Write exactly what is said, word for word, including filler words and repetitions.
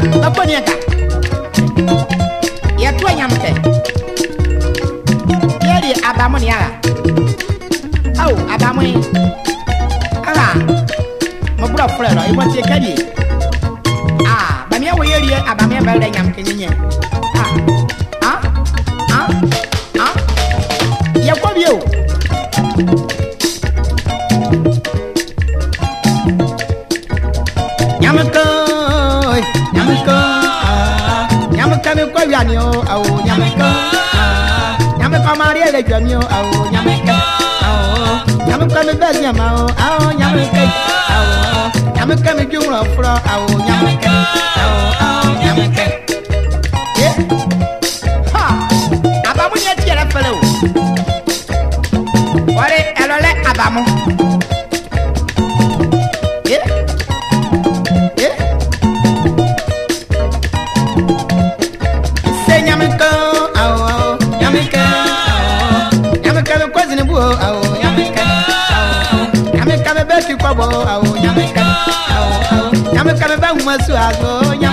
Laponiaka. Yatu Yamke. Yeri Abamonia. Oh, Abamoni. Ah, my brother, Fred, you want to take it? Ah, but me, we hear Abamia Bell Yamkin. Ah, ah, ah, ah. Yakobu. Yamako, Yamako, Yamaka, Quaviano, oh, Yamako, Yamaka Maria, the Jamio, oh, Yamaka, oh, Yamaka, Bezamao, oh, Yamaka, oh, Yamaka, Jura, oh, Yamaka, oh, Yamaka. Yeah, ha, Abamunia, Tierra fellow. What is Elole Abamo? Yamaka,